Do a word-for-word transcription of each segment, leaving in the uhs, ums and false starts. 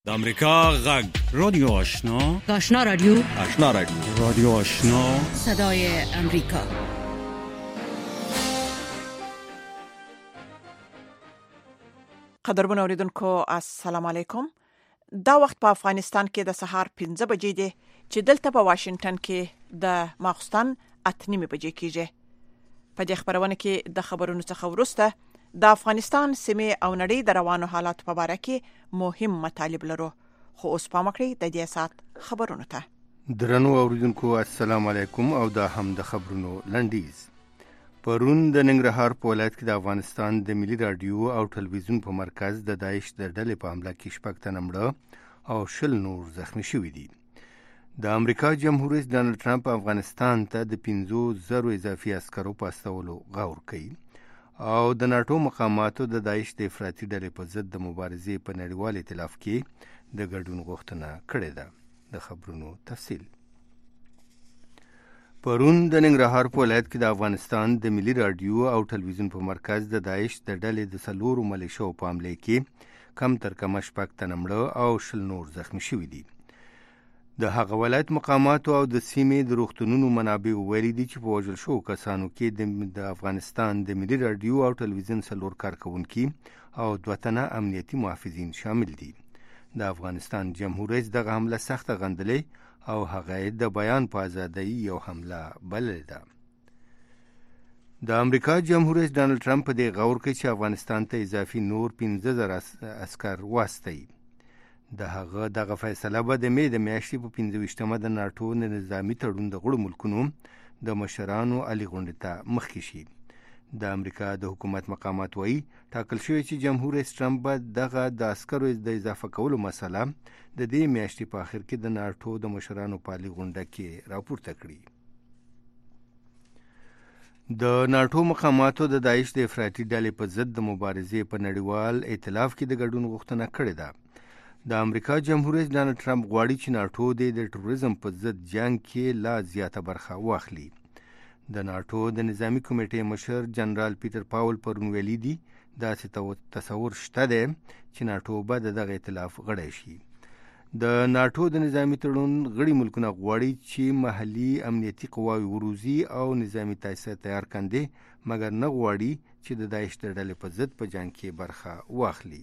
د امریکا غږ رادیو آشنا آشنا رادیو آشنا رادیو رادیو آشنا صدای امریکا. قدرمن اوریدونکو السلام علیکم. دا وخت په افغانستان کې د سهار پنځه بجې دي چې دلته په واشنگټن کې د ماخستن اته نیمه بجې کېږي. په دې خبرونه کې د خبرونو څخه ورسته د افغانستان سیمه او نړۍ د روانو حالات په اړه کې مهم مطالب لرو. خو اوس پام کړئ د دې سات خبرونه ته. درنو اوریدونکو السلام علیکم او دا هم د خبرونو لنډیز. پرون د ننګرهار په ولایت کې د افغانستان د ملي رادیو او ټلویزیون په مرکز د داعش د ډلې په حمله کې شپږ تنه مړه او شل نور زخمی شوي دي. د امریکا جمهور رئیس ډانلډ ټرمپ افغانستان ته د پنځو زرو اضافي عسکرو په استولو غور کوي او د ناټو مقاماتو د داعش د افراطي ډلې په ضد د مبارزې په نړیوال ائتلاف کې د ګډون غوښتنه کړې ده. د خبرونو تفصیل. پرون د ننګرهار په ولایت کې د افغانستان د ملي رادیو او ټلویزیون په مرکز د داعش د ډلې د څلورو ملیشو په حمله کې کم تر کمه شپږ تنه مړه او شل نور زخمی شوي دي. د هغه ولایت مقاماتو او د سیمې د روغتونونو منابع ویلي دي چې په وژل شوو کسانو کې د افغانستان د ملي رادیو او ټلویزیون څلور کارکونکي او دوه تنه امنیتي محافظین شامل دي. د افغانستان جمهور رئیس دغه حمله سخته غندلې او هغه د بیان په ازادۍ یو حمله بللې ده. د امریکا جمهور رئیس ډانلډ ټرمپ په دې غور کوي چې افغانستان ته اضافي نور پنځه زره عسکر واستوي. د هغه دغه فیصله به د مې د میاشتې په پنځه ویشتمه د ناټو نظامي تړون د غړو ملکونو د مشرانو علي غونډې ته مخکې شي. د امریکا د حکومت مقامات وایي ټاکل شوی چې جمهور رئیس ټرمپ به دغه د عسکرو د اضافه کولو مسله د دې میاشتې په آخر کې د ناټو د مشرانو په علي غونډه کې راپورته کړي. د ناټو مقاماتو د داعش د افراطي ډلې په ضد د مبارزې په نړیوال ائتلاف کې د ګډون غوښتنه کړې ده. د امریکا جمهور رئیس ډانلډ ټرمپ غواړي چې ناټو د تروریزم په ضد جنگ کې لا زیاته برخه واخلي. د ناټو د نظامی کمیټې مشر جنرال پیټر پاول پرون ویلي دي داسې تصور شته دی چې ناټو به د دغه ائتلاف غړی شي. د ناټو د نظامی تړون غړي ملکونه غواړي چې محلي امنیتي قواوې وروزي او نظامی تاسیسات تیار کاندي، مګر نه غواړي چې د داعش د ډلې په ضد په جنګ کې برخه واخلي.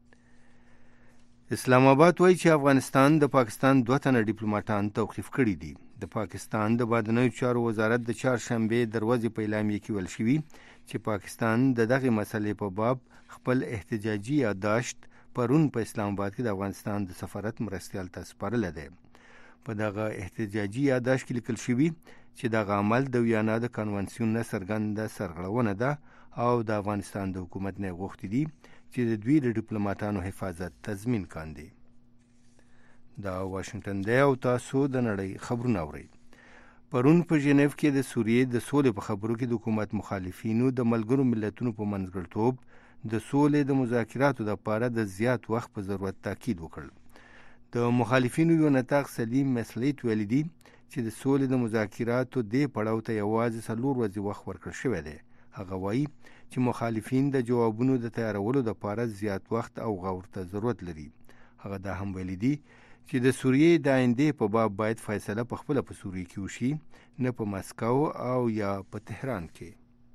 اسلام آباد وایي چې افغانستان د پاکستان دوه تنه ډیپلوماټان توقیف کړي دي. د پاکستان د بهرنیو چارو وزارت د چهارشنبې دروازې په اعلامیه کې ویل شوي چې پاکستان د دغې مسلې په باب خپل احتجاجي یادداشت پرون په اسلام آباد کې د افغانستان د سفارت مرستیال ته سپارلی دی. په دغه احتجاجي یادداشت کې لیکل شوي چې دغه عمل د ویانا د کنوانسیون نه څرګنده سرغړونه ده او د افغانستان د حکومت نه غوښتي دي چې د دوی د ډیپلوماټانو حفاظت تضمین کاندي. دا واشنگټن دی او تاسو د نړۍ خبرونه اورئ. پرون په ژنیو کې د سوریې د سولې په خبرو کې د حکومت مخالفینو د ملګرو ملتونو په منځګړیتوب د سولې د مذاکراتو لپاره د زیات وخت په ضرورت تاکید وکړ. د مخالفینو یو نطاق سلیم مسلیت ویلي دي چې د سولې د مذاکراتو دې پړاو ته یوازې څلور ورځې وخت ورکړل شوی دی. هغه وایي چې مخالفین د جوابونو د تیارولو لپاره زیات وخت او غور ته ضرورت لري. هغه دا هم ویلي دي چې د سوریې د آیندې په باب باید فیصله په خپله په سوریې کې وشي، نه په مسکو او یا په تهران کې.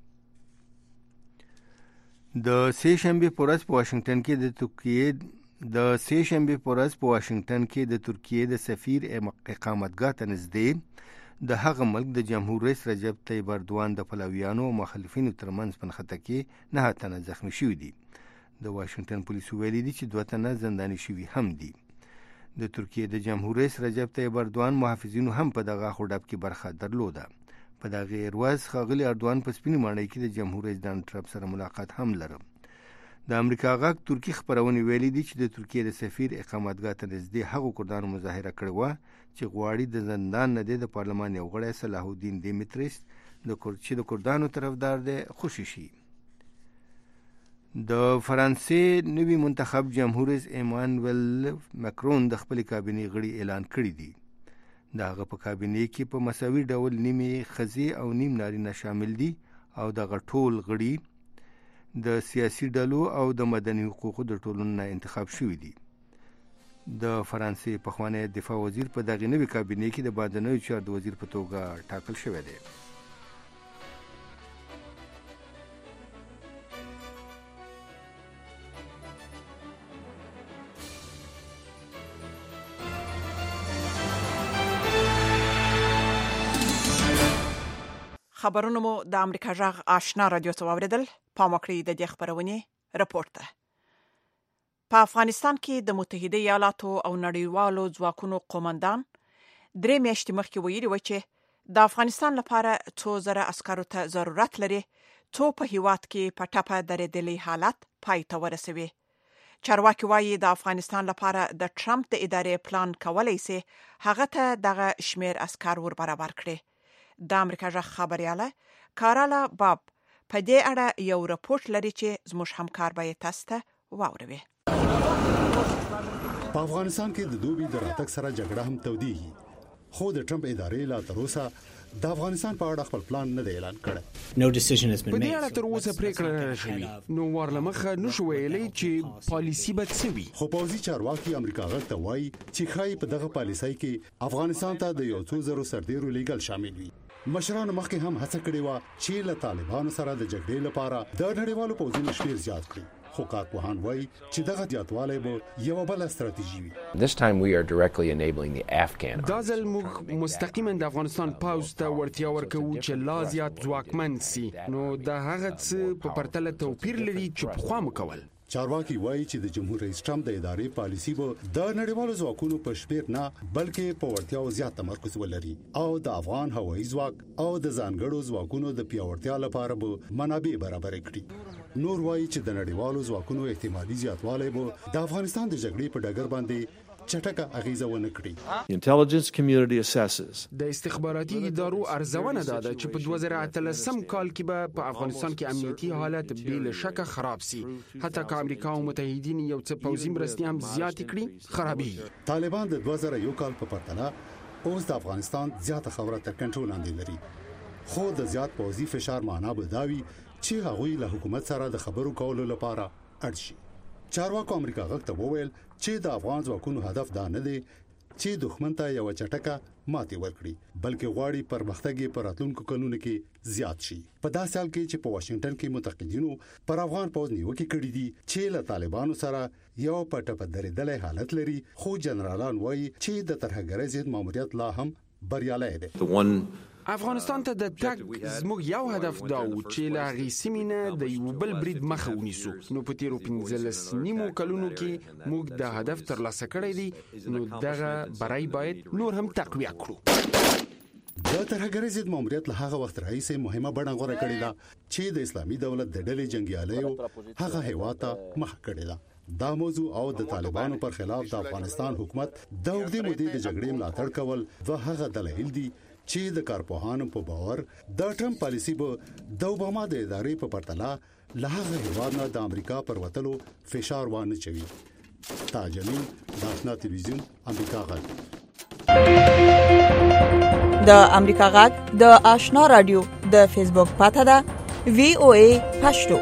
د سې شنبې په ورځ په واشنګټن کې د ترکیې د سې شنبې په ورځ په واشنګټن کې د ترکیې د سفیر اقامتګاه ته نږدې د هغه ملک د جمهور رئیس رجب طیب اردوان د پلویانو او مخالفینو ترمنځ په نښته کې نهه تنه زخمی شوي دي. د واشنګټن پولیسو ویلي دي چې دوه تنه زنداني شوي هم دي. د ترکیې د جمهور رئیس رجب طیب اردوان محافظینو هم په دغه خړډب کې برخه درلوده. په دغه ورځ ښاغلي اردوان په سپینې ماڼۍ کې د جمهور رئیس ډانلډ ټرمپ سره ملاقات هم لرم. د امریکا غږ ترکی خبرونه ویلي دي چې د ترکیې د سفیر اقامتګاه ته نږدې هغو کردانو مظاهره کړې وه چې غواړي د زندان نه د پارلمان یو غړی صلاح الدین دیمیتریس د چې د کردانو طرفدار دی خوشي شي. د فرانسې نوي منتخب جمهور رئیس ایمانوئل ماکرون د خپل کابینې غړي اعلان کړي دي. د هغه په کابینې کې په مساوي ډول نیمې ښځې او نیم نارینه شامل دي او دغه ټول غړي د سیاسي ډلو او د مدني حقوقو د ټولنو نه انتخاب شوي دي. د فرانسې پخوانی دفاع وزیر په دغه نوې کابینې کې د بهرنیو چارو د وزیر په توګه ټاکل شوی دی. خبرونه مو د امریکا جغ آشنا رادیو څخه واوریدل. پام وکړئ د دې خبرونه رپورت ده. په افغانستان کې د متحده ایالاتو او نړیوالو ځواکونو قومندان درې میاشتې مخکې ویلي و چې د افغانستان لپاره څو زره عسکرو ته ضرورت لري څو په هیواد کې په ټپه درېدلي حالت پای ته ورسوي. چارواکي وایي د افغانستان لپاره د ټرمپ د ادارې پلان کولای شي هغه ته دغه شمیر عسکر ور برابر کړي. د امریکا جغ خبرياله کارالا باب په دې اړه یو راپورټ لري چې زموږ همکار به تاسو ته واوروي. په افغانستان کې د دوبي د راتګ سره جګړه هم تودېږي، خو د ټرمپ ادارې لا تر اوسه د افغانستان په اړه خپل پلان نه دی اعلان کړی. نو ډیسیژن هاز بین میډ. په دې اړه تر اوسه پریکړه نه شوې، نو ورلمخه نشو ویلي چې پالیسی به څه وي. خو پوځي چارواکي امریکا غږ ته وایي چې خای په دغه پالیسۍ کې افغانستان ته د یو څو زرو سرتیرو لیږل شامل وي. مشرانو مخکې هم هڅه کړې و چې له طالبانو سره د جګړې لپاره د نړیوالو پوځونو شمیر زیات کړي، خو کارپوهان وایي چې دغه زیاتوالی به یوه بله ستراتیژي وي. This time we are directly enabling the Afghan. دا ځل موږ مستقیما د افغانستان پوځ ته ورتیا ورکوو چې لا زیات ځواکمن سي، نو د هغه څه په پرتله توپیر لري چې پخوا مو کول. چارواکي وایي چې د جمهور رئیس ټرمپ د ادارې پالیسی به د نړیوالو ځواکونو په شمیر نه بلکې په وړتیاو زیات تمرکز ولري او د افغان هوایي ځواک او د ځانګړو ځواکونو د پیاوړتیا لپاره به منابع برابر کړي. نور وایي چې د نړیوالو ځواکونو احتمالي زیاتوالی به د افغانستان د جګړې په ډګر باندې چټکه اغیزه ونه کړي. The intelligence community assesses د استخباراتي ادارو ارزونه ده چې په دوه زره اتلسم کال کې به په افغانستان کې امنیتي حالت بل شک خراب سي، حتی که امریکا او متحدین یو څه پوځي مرستې هم زیات کړي خرابي. طالبان د دوه زره یو کال په پرتله اوس د افغانستان زیاته خوره تر کنټرول لاندې لري، خو د زیات پوځي فشار معنا به دا وي چې هغوی له حکومت سره د خبرو کولو لپاره اړ شي. چارواکو امریکا غږ ته وویل چې د افغان ځواکونو هدف دا نه دی چې دښمن ته یو چټکه ماتې ورکړي، بلکې غواړي پرمختګ یې په راتلونکو کلونو کې زیات شي. په داسې حال کې چې په واشنگټن کې متقدینو پر افغان پوځ نیوکې کړې دي چې له طالبانو سره یو په ټپه درېدلی حالت لري، خو جنرالان وایي چې د ترهګرۍ ضد ماموریت لا هم بریالی دی. افغانستان ته د تګ زموږ یو هدف دا و چې له هغې سیمې نه د یو بل برید مخه ونیسو، نو په تیرو پنځلس نیمو کلونو کې موږ د هدف ترلاسه کړی دی، نو دغه بری باید نور هم تقویه کړو. د ترهګرۍ ضد ماموریت له هغه وخت راهیسې مهمه بڼه غوره کړې ده چې د اسلامي دولت د ډلې جنګیالیو هغه هیواد ته مخه کړې ده. دا موضوع او د طالبانو پر خلاف د افغانستان حکومت د اوږدې مودې د جګړې ملاتړ کول دوه هغه دلایل دي چې د کارپوهانو په باور د ټرمپ پالیسی به د اوباما د ادارې په پرتله له هغه هیواد نه د امریکا پر وتلو فشار وانه چوي. تاج امین، د آشنا تلویزیون، امریکا غږ. د امریکا غږ د آشنا رادیو د فیسبوک پاڼه ده وی او ای پښتو.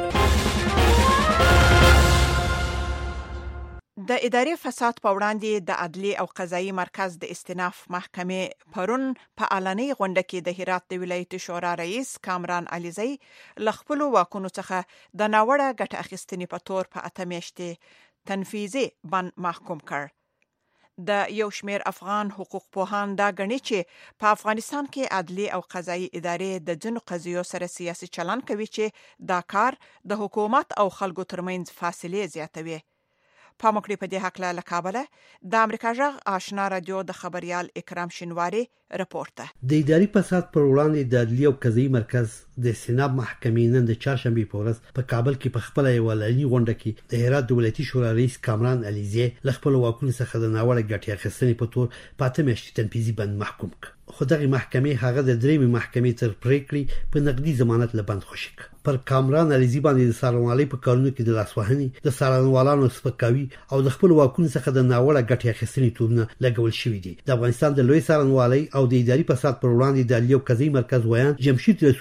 د اداري فساد په وړاندې د عدلي او قضایي مرکز د استیناف محکمې پرون په اعلاني غونډه کې د هرات د ولایت شورا رئیس کامران علیزی له خپلو واکونو څخه د ناوړه ګټه اخیستنې په تور په اته میاشتې تنفیذي بند محکوم کړ. د یو شمیر افغان حقوق پوهان دا ګڼي چې په افغانستان کې عدلي او قضایي ادارې د ځینو قضیو سره سیاسي چلن کوي چې دا کار د حکومت او خلکو ترمنځ فاصله زیاتوي. پامکړی په دې حق له کابل د امریکا جغ آشنا رادیو د خبريال اکرام شینواری رپورت ده. د اداري فساد پر وړاندې د عدلي او قضایي مرکز د استیناف محکمې نن د چهارشنبه په ورځ په کابل کې په خپل یو اعلاني غونډه کې د هرات د ولایتي شورا رئیس کامران علیزی له خپل واکونو څخه د ناوړه ګټې اخیستنې په تور په اته میاشتې تنفیذي بند محکوم کړ. خو دغه محکمې هغه د درېمې محکمې تر پریکړې په نقدي ضمانت له بند خوشی کړ. پر کامران علیزی باندې د سالنوالۍ په کارونو کې د لاسوهنې، د سالنوالانو سپکاوي او د خپل واکونو څخه د ناوړه ګټې اخیستنې تورونه لګول شوي دي. د افغانستان د لوی سالنوالۍ او د اداري فساد پر وړاندې د عدلي او قضایي مرکز ویان جمشید رسولي دغه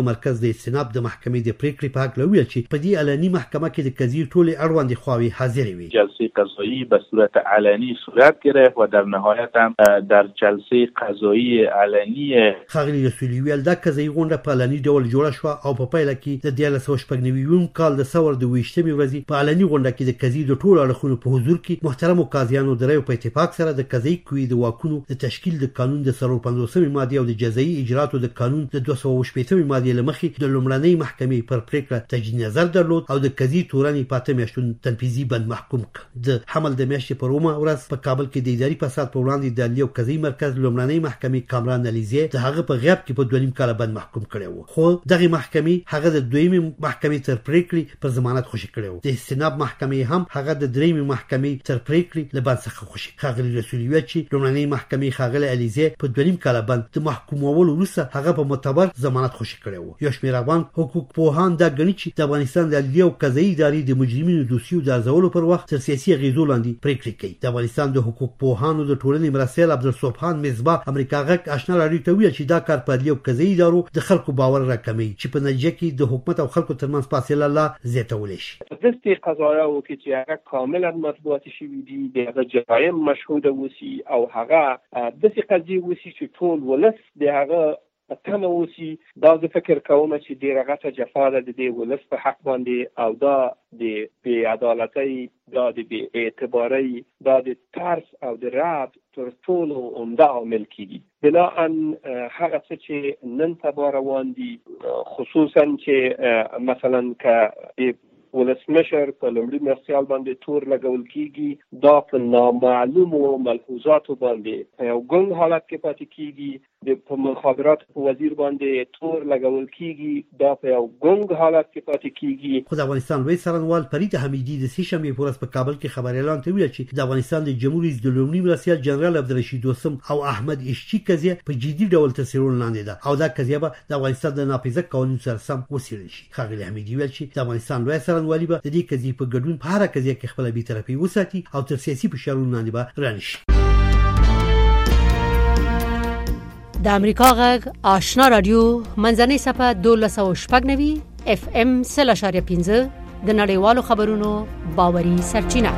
دغه مرکز د استناب د محکمې د پریکړې په حق لویل چې په دې علني محکمه کې د قضیې ټولې اړوند خواوې حاضر وي. جلسه قضایی به صورت علنی صورت گرفت و در نهایت هم در جلسه قضایی علنی خاغلی رسولی ویل دا قضایي غونډه په علني ډول جوړه شو او په پایله کې د دیارلس سوه شپږ نوي کال د ثور د ویشتمې ورځې په علني غونډه کې د قضیې د ټولو اړخونو په حضور کې محترمو قاضیانو د رایو په اتفاق سره د قضایي قوې د واکونو د تشکیل د قانون د څلور پنځوسمې مادې او د جزایي اجرااتو د قانون د دوه سوه شپېتمې مادې له مخې د لومړنۍ محکمې پر پریکړه تجدید نظر درلود او د قضیې تورنې په اته میاشتو تنفیذي بند محکوم کړ. د حمل د میاشتې پر اوومه ورځ په کابل کې د اداري فساد پر وړاندې د عدلي او قضایي مرکز لومړنۍ محکمې کامران علیزی د هغه په غیاب کې په دوه نیم کاله بند محکوم کړی و، خو دغه محکمې هغه د دویمې محکمې تر پریکړې پر ضمانت خوشي کړی و. د استناب محکمې هم هغه د دریمې محکمې تر پریکړې له بند څخه خوشي. خاغلی رسولی ویل چې لومړنۍ محکمې خاغلی علیزی په دوه نیم کاله بند د محکومولو وروسته هغه په معتبر ضمانت خوشي کړی و. یو شمېر افغان حقوق پوهان دا ګڼي چې د افغانستان د عدلي او قضایي ادارې د مجرمینو دوسیو د ارزولو پر وخت تر سیاسي اغېزو لاندې پریکړې کوي. د افغانستان د حقوق پوهانو د ټولنې مرستیال عبدالصبحان مصباح امریکا غږ آشنا راډیو ته ویل چې دا کار په عدلي او قضایي ادارو د خلکو باور راکموي چې په نتیجه کې د حکومت او خلکو ترمنځ فاصله لا زیاتولی شي. دستي قضایاو کې چې هغه کاملا مطبوعات شوي دي د هغه جرایم مشهوده وسی او هغه داسې قضیې وسی چې ټول ولس د هغه تمه وسی. دا زه فکر کوم چې ډېره غټه جفا ده د دې ولس په حق باندې او دا د بې عدالتۍ، دا د بې اعتبارۍ، دا د ترس او د رعب تر ټولو عمده عامل کېږي. بناءً هغه څه چې نن سبا روان دي، خصوصا چې مثلا که ولسمشر په لومړي مرستیال باندې تور لګول کېږي، دا په نامعلومو ملحوظاتو باندې په یو ګنګ حالت کې پاتې کېږي. د په مخابراتو په وزیر باندې تور لګول کېږي، دا په یو ګنګ حالت کې پاتې کېږي. خو د افغانستان لوی څارنوال فرید حمیدي د سې شنبې په ورځ په کابل کې خبر اعلان ته ویل چې د افغانستان د جمهور رئیس د لومړي مرستیال جنرال عبدالرشید دوستم او احمد اشچي قضیه په جدي ډول تر څېړلو لاندې ده او دا قضیه به د افغانستان د ناپیژه قوانینو سره سم وڅېړل شي. ښاغلي حمیدي ویل چې د افغانستان لوی څارنوالي به د دې قضیې په ګډون په هره قضیه کې خپله بېطرفي وساتي او تر سیاسي فشارونو لاندې به رانشي. د امریکا غږ آشنا رادیو منځنۍ صفحه دولس او شپږ نوي اف ام سل اشاریه پنځه د نړیوالو خبرونو باوري سرچینه.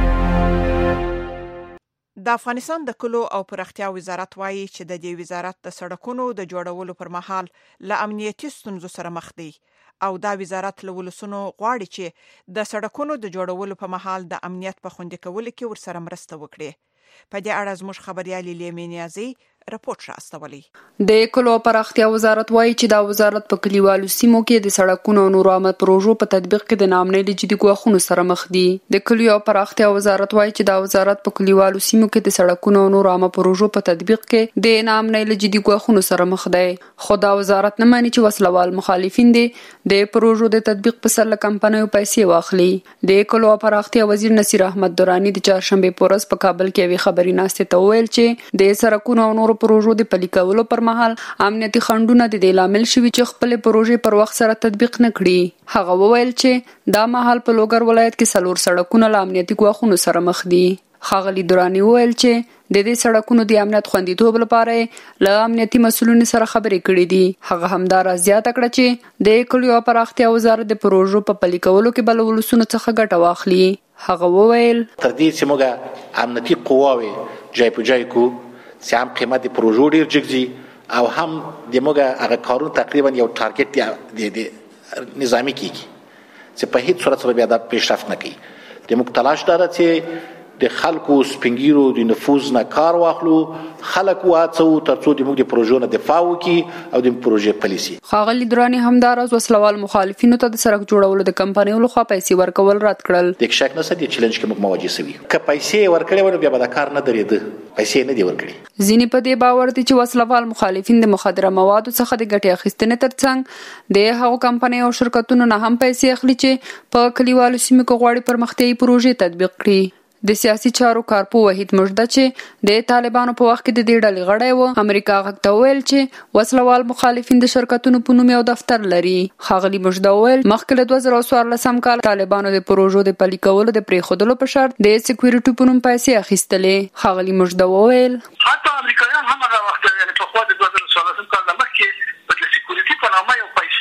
د افغانستان د کلو او پراختیا وزارت وایي چې د دې وزارت د سړکونو د جوړولو پر مهال له امنیتي ستونزو سره مخ دی او دا وزارت له ولسونو غواړي چې د سړکونو د جوړولو په مهال د امنیت په خوندي کولو کې ورسره مرسته وکړي. په دې اړه زموږ خبريالي لیمې نیازي رپورټ راستولی. د کلو پراختیا وزارت وایي چې دا وزارت په کلیوالو سیمو کې د سړکونو او نورو عامه پروژو په تطبیق کې د ناامنۍ له جدي ګواښونو سره مخ دی. د کلیو پراختیا وزارت وایي چې دا وزارت په کلیوالو سیمو کې د سړکونو او نورو عامه پروژو په تطبیق کې د ناامنۍ له جدي ګواښونو سره مخ دی. خو دا وزارت نه ماني چې وسلوال مخالفین دي د پروژو د تطبیق په سر له کمپنیو پیسې واخلي. د کلو پراختیا وزیر نصیر احمد درانی د چهارشنبه په ورځ په کابل کې وی خبري ناشته ته ویل چې د سړکونو او نورو پروژو د پلي کولو پر مهال امنیتي خنډونه د دې لامل شوي چې خپل پروژې پر وخت سره تطبیق نه کړي. هغه وویل چې دا مهال په لوګر ولایت کې څلور سړکونه له امنیتي ګواښونو سره مخ دي. ښاغلي درانی وویل چې د دې سړکونو د امنیت خوندیتوب لپاره له امنیتي مسؤلینو سره خبرې کړې دي. هغه همدارا زیاته کړه چې د کلیو پراختیا وزارت د پروژو په پلي کولو کې بل ولسونو څخه ګټه واخلي. هغه وویل تر دې چې موږ امنیتي قواوې جای په جای کو چې هم قیمت د پروژو ډیر جګزي او هم د موږ هغه کارونه تقریبا یو ټارګټ دی د نظامی کیږي چې په هیڅ صورت سره بیا د پیشرفت نه کوي. د موږ تلاش دا ده چې د خلکو سپینګیرو د نفوذ نه کار واخلو، خلک واڅو ترڅو د موږ د پروژو نه دفاع وکړي او د پروژې پالیسي. ښاغلي درانی همداراز وسلوال مخالفینو ته د سړک جوړولو د کمپنیو لخوا پیسې ورکول رد کړل. د شک نه سدي چیلنج کې موږ مواجه سوي که پیسې ورکړې ونه بیا به دا کار نه درېده، پیسې نه دی ورکړي. ځینې په دې باور دي چې وسلوال مخالفین د مخدره موادو څخه د ګټې اخیستنې ترڅنګ د هغو کمپنیو او شرکتونو نه هم پیسې اخلي چې په کلیوالو سیمو کې غواړي پرمختیایي پروژې تطبیق کړي. د سیاسي چارو کارپو وحید مجده چې د طالبانو په وخت کې د دې ډلې غړی و امریکا غږ ته وویل چې وسلوال مخالفین د شرکتونو په نوم یو دفتر لري. ښاغلي مجده وویل مخکې له دوه زره څوارلسم کال طالبانو د پروژو د پلي کولو د پرېښودلو په شرط د سکیورټي په نوم پیسې اخیستلې. ښاغلي مجده وویل حتی امریکایان هم هغه وخت یعنې پخوا د دوه زره څوارلسم کال نه مخکې د سکیورټي په نامه یو پیسې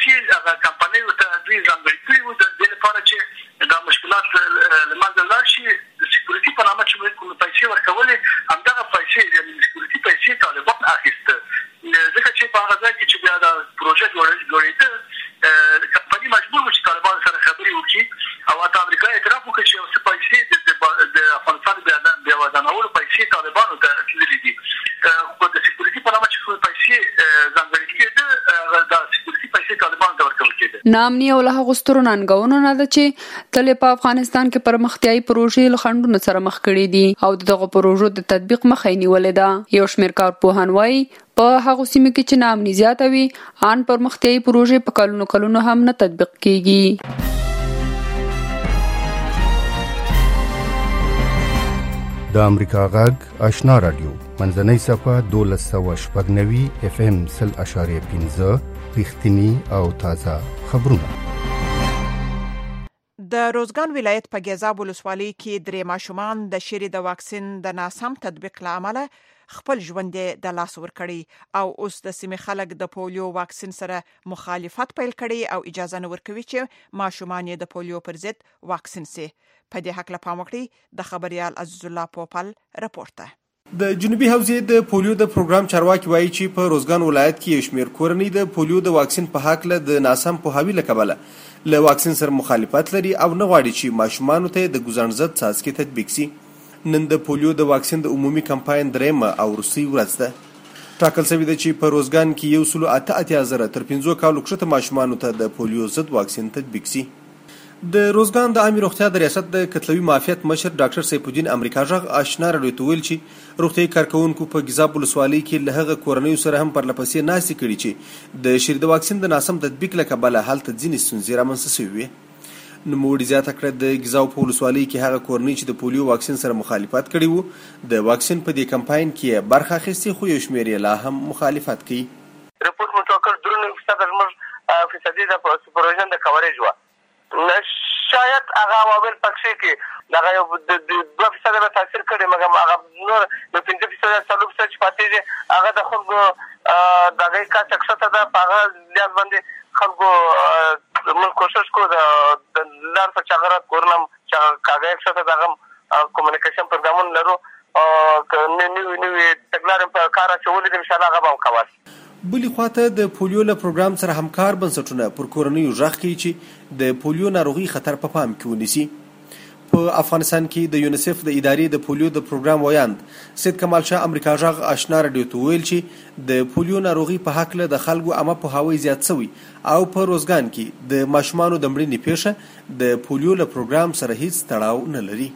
ورکولې همدغه پیسې یعنې سکیورټي پیسې طالبان اخیسته ځکه چې په هغه ځای کې چې بیا دا پروژه جوړېده کمپني مجبور و چې طالبان سره خبرې وکړي او حتی امریکا اعتراف وکړي چې یو څه پیسې د افغانستان بیا ودانولو پیسې طالبانو ته تللي دي خو د سکیورټي په نامه چې پیسې ځانګړې کېده دا سکیورټي پیسې طالبانو ته ورکول کېده. نامني او له هغو سترو ننګونو نه ده چې تل په افغانستان کې پرمختیایي پروژې له خنډونو سره مخ کړي دي او دغه پروژو د تطبیق مخه یې نیولې ده. یو شمېر کارپوهان وایي په هغو سیمو کې چې نامني زیاته وي ان پرمختیایي پروژې په کلونو کلونو هم نه تطبیق کیږي. د امریکا غږ آشنا رادیو منځنۍ صفحه دولس سوه شپږ نوي اف ام سل اشاریه پنځه رښتینی او تازه خبرونه. د روزګان ولایت په ګیزاب ولسوالۍ کې درې ماشومان د شری د واکسین د ناسم تطبیق لامل خپل ژوند د لاس ور کړی او اوس د سیمې خلک د پولیو واکسین سره مخالفت پیل کړي او اجازه نه ورکوي چې ماشومان د پولیو پر ضد واکسین سي. په دې حق له پام وکړي د خبريال عزیز الله پوپل راپورته. د جنوبي حوزې د پولیو د پروګرام چارواکي وایي چې په روزګان ولایت کې شمیر کورنۍ د پولیو د واکسین په حق له د ناسم پوهاوي لکبله له واکسین سره مخالفت لري او نه غواړي چې ماشومان ته د ګزن ضد څاڅکي تطبیق شي. نن د پولیو د واکسین د عمومي کمپاین درېمه او روسي ورځ ده. ټاکل شوی دی چې په روزګان کې یو سلو اته اتیا زره تر پنځو کالو کښته ماشومان ته د پولیو ضد واکسین تطبیق شي. د روزګان د عامه روغتیا د ریاست د کتلوي معافیت مشر ډاکټر سیف الدین امریکا غږ آشنا راډیو ته ویل چې روغتیايي کارکونکو په ګیزاب ولسوالۍ کې له هغه کورنیو سره هم پرلپسې ناستې کړي چې د شری د واکسین د ناسم تطبیق له کبله هلته ځینې ستونزې رامنځته شوې وې. نوموړي زیاته کړه د ګیزاب په ولسوالۍ کې هغه کورنۍ چې د پولیو واکسین سره مخالفت کړي وو د واکسین په دې کمپاین کې برخه اخیستې خو یو شمېر یې لا هم مخالفت کوي. رپورټ مو ټاکل درنو فیصد زموږ فیصدي د پروژن د کوریج وه شاید هغه عوامل پکې کې دغه یو د دوه فیصد به تاثیر کړی مګر هغه نور د پنځه فیصد څلور فیصد چې پاتې دي هغه د خلکو دغه کاچ اکثر ده په هغه لیاز باندې خلکو موږ کوشش کوو د لار په چغرات کورنم چې کاغه اکثر دغه کومونیکیشن پروګرامونه لرو او نوې نوې تګلارې په کار اچولې دي ان شاء الله هغه به کوي. بلې خواته د پولیو له پروګرام سره همکار بنسټونه پر کورنیو غږ کوي چې د پولیو ناروغي خطر په پام کې ونیسي. په افغانستان کې د یونیسف د ادارې د پولیو د پروګرام ویاند سید کمال شاه امریکا غږ آشنا راډیو ته ویل چې د پولیو ناروغي په حق له د خلکو عامه پوهاوی زیات شوی او په روزګان کې د ماشومانو د مړینې پیښه د پولیو له پروګرام سره هیڅ تړاو نه لري.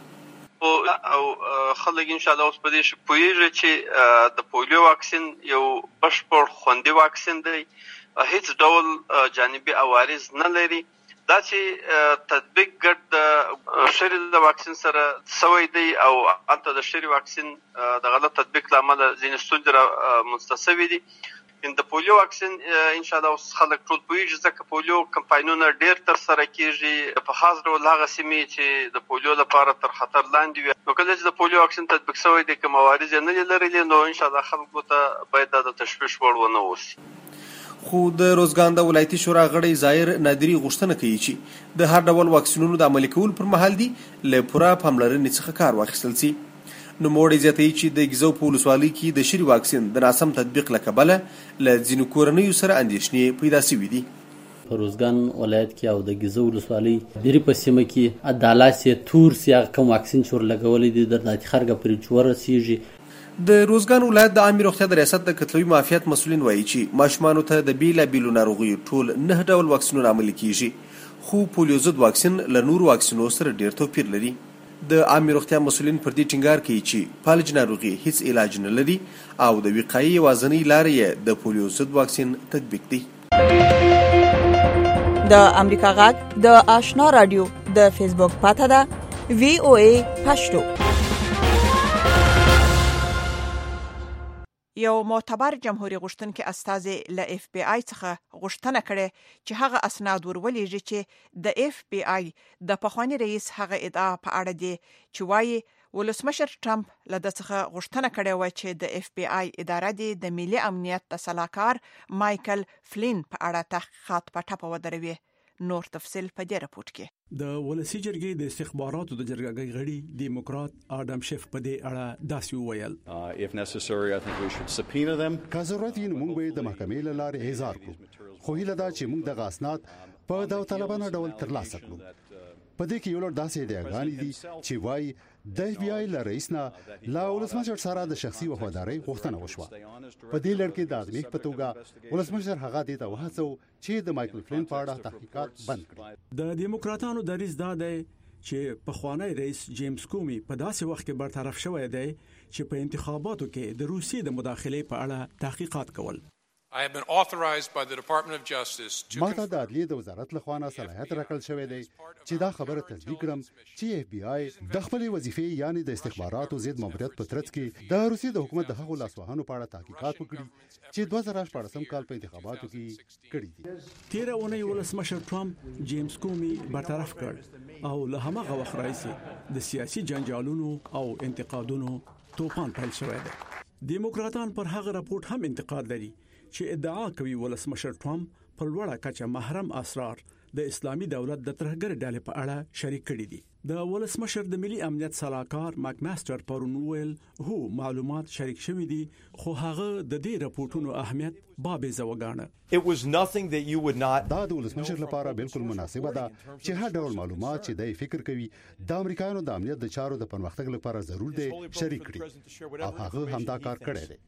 او خلک ان شاء الله اوس په دې شي پوهیږي چې د پولیو واکسین یو بشپړ خوندي واکسین دی هیڅ ډول جانبي عوارض نه لري. دا چې تطبیق ګډ د شری د واکسین سره سوی دی او البته د شری واکسین د غلط تطبیق لامل ځینې ستونزې منستسوي دي. ان د پولیو واکسین ان شاء الله اوس خلک ټول پوهیږي ځکه پولیو کمپاینونه ډیر تر سره کیږي په خاص ډول هغه سیمې چې د پولیو لپاره تر خطر لاندې وي. نو کله چې د پولیو واکسین تطبیق شوی دی کوم عوارض نه لري نو ان شاء الله خلکو ته باید د تشویش وړ ونه اوسي. خو د روزګان د ولایتي شورا غړی ظاهر نادری غوښتنه کوي چې د هر ډول واکسینونو د عملي کول پر مهال دی له پوره پاملرنې څخه کار واخیستل شي. نو موړي زیاتوي چې د ګیزو په ولسوالۍ کې د شری واکسین د ناسم تطبیق له کبله له ځینو کورنیو سره اندېښنې پیدا شوې دي. په روزګان ولایت کې او د ګیزو ولسوالۍ بیري په سیمه کې عدالت تور سیاق کوم واکسین چور لګولې دي د ناتي خرګه پرې چور رسیږي. د روزګان ولایت د عامه روغتیا د ریاست د کتلوي معافیت مسولین وایي چې ماشومان ته د بیلا بیلو ناروغیو ټول نه ډول واکسینونه عملي کیږي خو پولیو ضد واکسین له نور واکسینو سره ډیر توپیر لري. د عامه روغتیا مسولین پر دې ټینګار کوي چې فالج ناروغي هیڅ علاج نه لري او د وقایي وازنی لارې د پولیو ضد واکسین تطبیق دي. د امریکا غږ د آشنا رادیو د فیسبوک پاته ده وی او ای پښتو. یو معتبر جمهوریت غوښتونکي استازي له اف بی آی څخه غوښتنه کړې چې هغه اسناد ورولېږي چې د اف بی آی د پخوانی رئیس هغه ادعا په اړه دي چې وايي ولسمشر ټرمپ له د څخه غوښتنه کړې و چې د اف بی آی اداره د ملي امنیت د سلاکار مایکل فلین په اړه تحقیقات په ټاپه ودروي. نور تفصيل په دې راپورټ کې. د ولسی جرګې د استخباراتو د جرګې غړي دیموکرات اډم شیف په دې اړه داسې وویل. if necessary I think we should subpoena them. که ضرورت وي نو موږ به د محکمې له لارې احضار کړو. خو هیله ده چې موږ د اسناد په داوطلبانه ډول ترلاسه کړو. په دې کې یو لړ داسې ادعاګانې دي چې وايي د اف بی آی له رئیس نه لا ولسمشر سره د شخصي وفادارۍ غوښتنه وشوه. په دې لړ کې د ادمیک په توګه ولسمشر هغه دې ته وهڅو چې د مایکل فلین په اړه تحقیقات بند کړي. د دیموکراتانو دریځ دا دی چې پخوانی رئیس جیمز کومي په داسې وخت کې برطرف شوی دی چې په انتخاباتو کې د روسیې د مداخلې په اړه تحقیقات کول. I have been authorized by the Department of Justice to ما ته د عدلیې د وزارت لخوا نه صلاحیت راکړل شوی دی چې دا خبره تصدیق کړم چې اف بی آی د خپل وظیفې یعنی د استخباراتو ضد ماموریت په ترڅ کې د روسیې د حکومت د هغو لاسوهانو په اړه تحقیقات وکړي چې دوه زره شپږم کال په انتخاباتو کې کړي دي. تیر اونۍ ولسمشر ټرمپ جیمز کومي برطرف کړ او له هماغه وخت راځي د سیاسي جنجالونو او انتقادونو توپان پیل شوی دی. دیموکراتان پر هغه راپورټ هم انتقاد لري چې ادعا کوي ولسمشر ټرمپ په لوړه کچه محرم اسرار د اسلامي دولت د ترهګر ډلې په اړه شریک کړي دي. د ولسمشر د ملي امنیت صلاحکار ماک ماستر پرون ویل هو معلومات شریک شوي دي خو هغه د دې راپورټونو اهمیت بابې زوګانه. It was nothing that you would not دا د ولسمشر لپاره بالکل مناسبه ده چې هر ډول معلومات چې د فکر کوي د امریکایانو د امنیت د چارو د پرمختګ لپاره ضرور دي شریک کړي او هغه همدا کار کړی دی.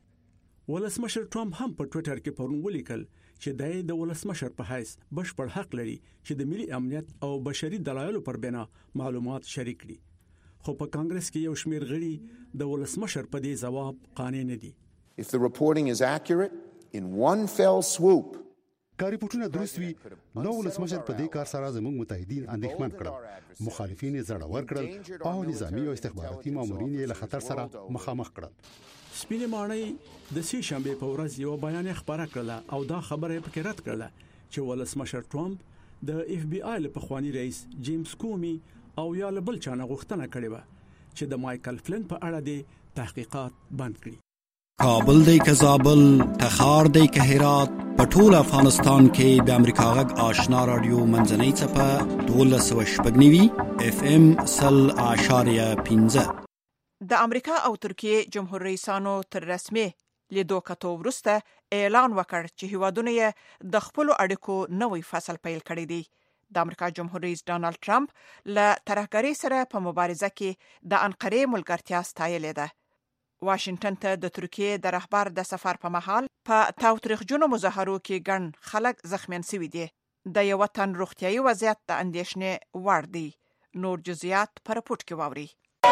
ولسمشر ټرمپ هم په ټوئیټر کې پرون ولیکل چې د ولسمشر په حیث بشپړ حق لري چې د ملي امنیت او بشري دلایلو پر بنا معلومات شریک کړي. خو په کانګرس کې یو شمېر غړي د ولسمشر په دې ځواب قانع نه دي. If the reporting is accurate in one fell swoop که ریپورتونه درست وي نو ولسمشر په دې کار سره زموږ متحدین اندېښمن کړل، مخالفین یې زړور کړل او نظامی او استخباراتي مامورین یې له خطر سره مخامخ کړل. سپینې ماڼۍ د سې شنبې په ورځ یو بیان خبره کړله او دا خبره پکې رد کړله چې ولسمشر ټرمپ د اف بی آی له پخوانی رئیس جیمز کومي او یا له بل چا نه غوښتنه کړې وه چې د مایکل فلین په اړه د تحقیقات بند کړي. کابل دی که زابل، تخار دی که هرات، په ټول افغانستان کې د امریکا غږ آشنا رادیو منځنۍ څپه دولس سوه شپږ نوي اف ام سل اعشاریه پنځه. د امریکا او ترکیې جمهور رئیسانو تر رسمي لیدو کتو وروسته اعلان وکړ چې هیوادونه یې د خپل اړیکو نوې فصل پیل کړی دی. د امریکا جمهور رئیس ډانلډ ټرمپ له ترهګرۍ سره په مبارزه کې د انقرې ملګرتیا ستایلې ده. واشنگټن ته د ترکیې د رهبر د سفر په مهال په تاوتریخجنو مظاهرو کې ګڼ خلک زخمیان شوي دي. د یو تن روغتیايي وضعیت د اندېښنې وړ دی. نور جزئیات په راپورټ کې واوري.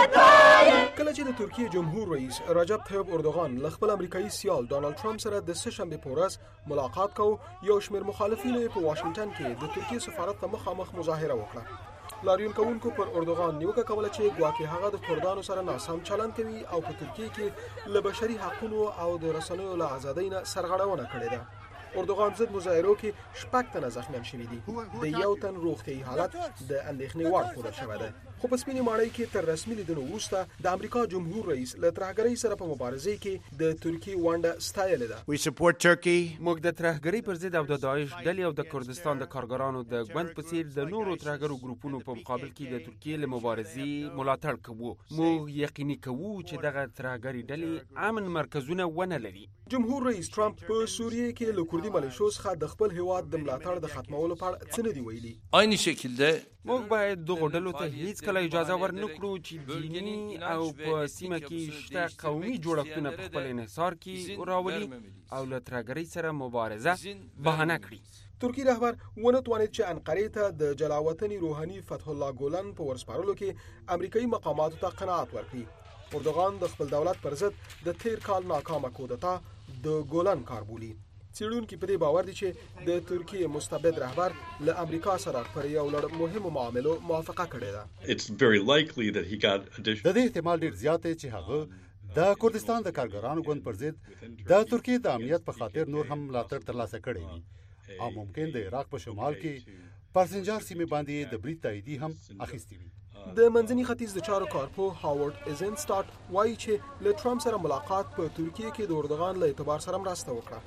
کله چې د ترکیې جمهور رئیس رجب طیب اردوغان له خپل امریکایي سیال ډانلډ ټرمپ سره د سه شنبې په ورځ ملاقات کو، یو شمېر مخالفین په واشنگټن کې د ترکیې سفارت ته مخامخ مظاهره وکړه. لاریون کوونکو پر اردوغان نیوکه کوله چې ګواکې هغه د کردانو سره ناسم چلند کوي او په ترکیې کې له بشري حقوقو او د رسنیو له ازادۍ نه سرغړونه کړې ده. اردوغان ضد مظاهرو کې شپږ تنه زخمیان شوي دي. د یو تن روغتیايي حالت د اندېښنې وړ ښودل شوی دی. خو په سپینې ماڼۍ کې تر رسمي لیدنو وروسته د امریکا جمهور رئیس له ترهګرۍ سره په مبارزې کې د ترکیې ونډه ستایلې ده. We support Turkey. موږ د ترهګرۍ پر ضد او د داعش ډلې او د کردستان د کارګرانو د ګوند په څیر د نورو ترهګرو ګروپونو په مقابل کې د ترکیې له مبارزې ملاتړ کوو. موږ یقیني کوو چې دغه ترهګري ډلې امن مرکزونه ونه لري. جمهور رئیس ټرمپ په سوریه کې له کردي ملیشو څخه د خپل هیواد د ملاتړ د ختمولو په اړه څه نه دی ویلي. aynı şekilde موږ باید دغه ډلو ته هیڅ کله اجازه ورنکړو چې دیني او په سیمه کې شته قومي جوړښتونه په خپل انحصار کې راولي او له ترهګرۍ سره مبارزه بهانه کړي. ترکی رهبر ونه توانید چې انقرې ته د جلاوطني روحاني فتح الله ګولن په ورسپارلو کې امریکایي مقاماتو ته قناعت ورکړي. اردوغان د خپل دولت پر ضد د تیر کال ناکامه کودتا د ګولن کار بولي. څېړونکي په دې باور دي چې د ترکیې مستبد رهبر له امریکا سره پر یو لړ مهمو معاملو موافقه کړې ده. It's very likely that he got additional. د دې احتمال ډېر زیات دی چې هغه د کردستان د کارګرانو ګوند پر ضد د ترکیې د امنیت په خاطر نور هم ملاتړ ترلاسه کړی وي او ممکن د عراق په شمال کې پرسنجار سیمې باندې د برید تاییدي هم اخیستی وي. د منځني ختیځ د چارو کارپوه هاورد ایزنسټاټ وایي چې له ټرمپ سره ملاقات په ترکیې کې د اردوغان له اعتبار سره مرسته وکړه.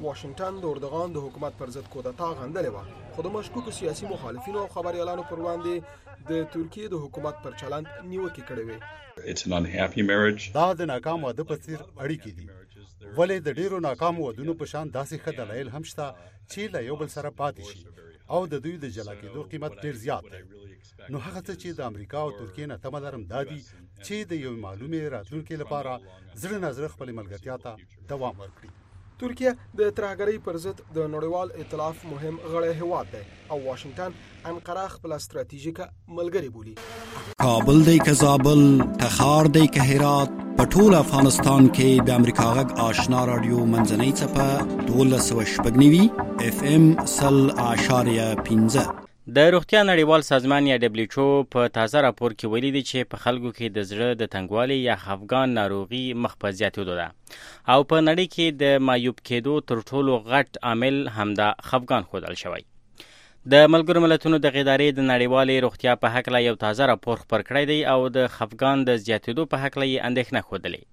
واشنگټن د اردوغان د حکومت پر ضد کودتا غندلې و، خو د مشکوکو سیاسي مخالفینو او خبريالانو پر وړاندې د ترکیه د حکومت پر چلند نیوکې کړې وې. It's an unhappy marriage. دا د ناکام واده په څیر اړیکې دي، ولې د ډیرو ناکام ودونو په شان داسې ښه دلایل هم شته چې له یو بل سره پاتې شي او د دوی د جلا کېدو قیمت ډیر زیات دی. نو هغه څه چې د امریکا او ترکیه نه تمه لرم دا دي چې د یو معلومې راتلونکي لپاره زړه نظر خپل ملګرتیا ته دوام ورکړي. ترکیه د ترهګرۍ پر ضد د نړیوال ائتلاف مهم غړی هیواد دی او واشنگټن انقره خپل ستراتیژیکه ملګری بولي. کابل دی که زابل، تخار دی که هرات، په ټول افغانستان کې د امریکا غږ آشنا رادیو منځنۍ څپه دولس سوه شپږ نوي اف ام سل اعشاریه پنځه. د روغتیا نړیوال سازمان یا دبلیو ایچ او په تازه راپور کې ویلي دي چې په خلکو کې د زړه د تنګوالي یا خفګان ناروغي مخ په زیاتېدو ده او په نړۍ کې د معیوب کېدو تر ټولو غټ عامل همدا خفګان ښودل شوی. د ملګرو ملتونو د ادارې د نړیوالې روغتیا په هکله یو تازه راپور خپور کړی دی او د خفګان د زیاتېدو په هکله یې اندېښنه ښودلې.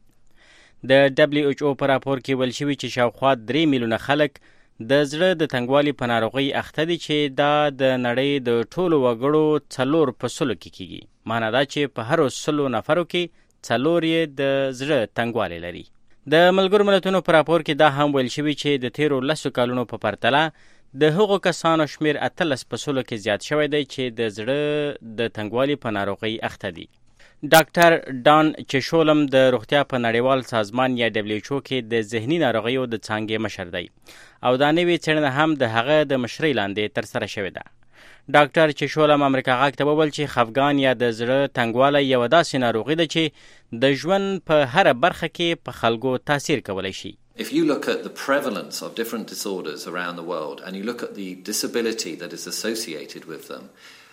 د دبلیو ایچ او په راپور کې ویل شوي چې شاوخوا درې میلیونه خلک د زړه د تنګوالي په ناروغۍ اخته دي چې دا د نړۍ د ټولو وګړو څلور په سلو کې کیږي. معنا دا چې په هرو سلو نفرو کې څلور یې د زړه تنګوالی لري. د ملګرو ملتونو په راپور کې دا هم ویل شوي چې د تیرو لسو کلونو په پرتله د هغو کسانو شمیر اتلس په سلو کې زیات شوی دی چې د زړه د تنګوالي په ناروغۍ اخته دي. ډاکټر ډان چشولم د روغتیا په نړیوال سازمان یا دبلیو ایچ او کې د ذهني ناروغیو د څانګې مشر دی او دا نوې څېړنه هم د هغه د مشرۍ لاندې ترسره شوې ده. ډاکټر چشولم امریکا غږ ته وویل چې خفګان یا د زړه تنګوالی یوه داسې ناروغي ده چې د ژوند په هره برخه کې په خلکو تاثیر کولی شي. If you look at the prevalence of different disorders around the world and you look at the disability that is associated with them,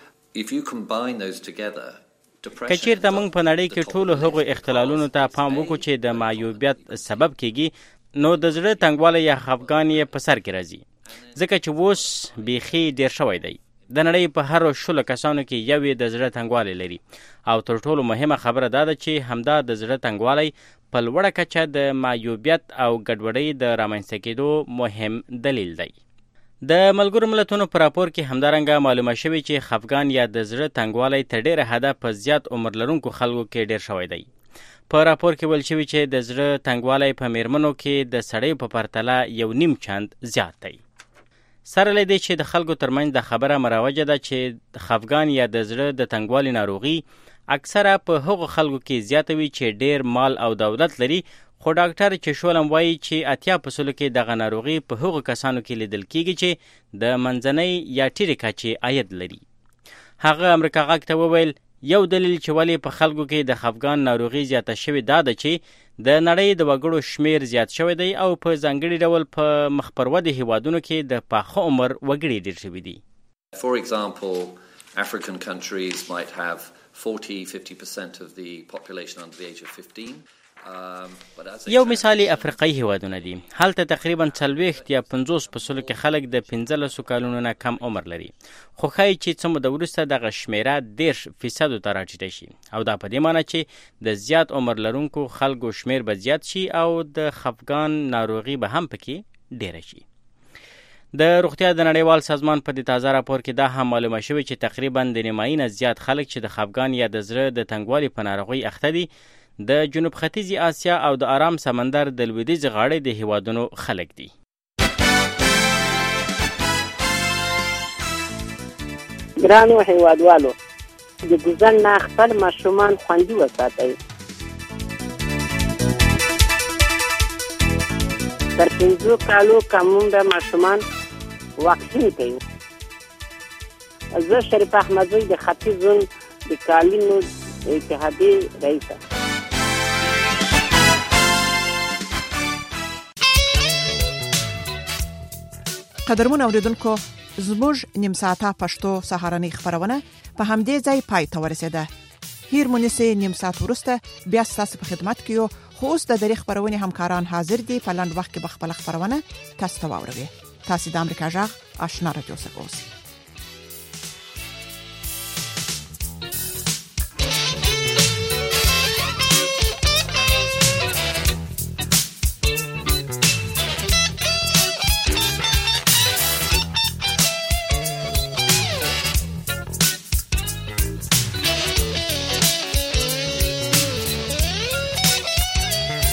if you combine those together, که چیرته موږ په نړۍ کې ټولو هغو اختلالونو ته پام وکړو چې د معیوبیت سبب کیږي نو د زړه تنګوالی یا خفګان یې په سر کې راځي، ځکه چې اوس بیخي ډیر شوی دی. د نړۍ په هرو شلو کسانو کې یو یې د زړه تنګوالی لري او تر ټولو مهمه خبره دا ده چې همدا د زړه تنګوالی په لوړه کچه د معیوبیت او ګډوډۍ د رامنځته کېدو مهم دلیل دی. د ملګرو ملتونو په راپور کې همدارنګه معلومه شوې چې خفګان یا د زړه تنګوالی تر ډیره حده په زیات عمر لرونکو خلکو کې ډیر شوی دی. په راپور کې ویل شوي چې د زړه تنګوالی په میرمنو کې د سړیو په پرتله یو نیم چند زیات دی. سره له دې چې د خلکو ترمنځ د خبره مروجه ده چې خفګان یا د زړه د تنګوالي ناروغي اکثره په هغو خلکو کې زیاته وي چې ډیر مال او دولت لري، خو ډاکټر چشولم وایي چې اتیا په سلو کې دغه ناروغي په هغو کسانو کې لیدل کیږي چې د منځنۍ یا ټیټې کچې عاید لري. هغه امریکا غږ ته وویل یو دلیل چې ولې په خلکو کې د خفګان ناروغي زیاته شوې دا ده چې د نړۍ د وګړو شمیر زیات شوی دی او په ځانګړي ډول په مخ پر ودې هیوادونو کې د پاخه عمر وګړي ډیر شوي دي. For example, African countries might have forty to fifty percent of the population under the age of fifteen. یو مثال افریقایي هیوادونه دي، هلته تقریبا څلوېښت یا پنځوس په سلو کې خلک د پنځلسو کلونو نه کم عمر لري، خو ښایي چې څه موده وروسته دغه شمیره دېرش فیصدو ته راټیټه شي او دا په دې معنی چې د زیات عمر لرونکو خلکو شمیر به زیات شي او د خفګان ناروغي به هم پکې ډیره شي. د روغتیا د نړیوال سازمان په دې تازه راپور کې دا هم معلومه شوې چې تقریبا د نیمایي نه زیات خلک چې د خفګان یا د زړه د تنګوالي په ناروغۍ اخته دي د جنوب ختیځي آسیا او د آرام سمندر د لویدیځ غاړې د هیوادونو خلک دي. ګرانو هیوادوالو، د ګوزن نه خپل ماشومان خوندي وساتئ. تر پنځو کالو کمونده ماشومان واکسین کوي. زه شریف احمدزی د ختیځ زون د کالینو اتحادیې رئیسه. قدرمن اوریدونکو، زموږ نیم ساعته پښتو سهارنۍ خبرونه په همدې ځای پای ته ورسېده. هیر مونږه نیم ساعت ورسته بیا ستاسو په خدمت کې یو، خو اوس د دری خبرونه همکاران حاضر دي. په لاند وخت کې به خپل خبرونه تاسو ته واوروي. تاسو د امریکا جغ آشنا رادیو څخه اوسئ.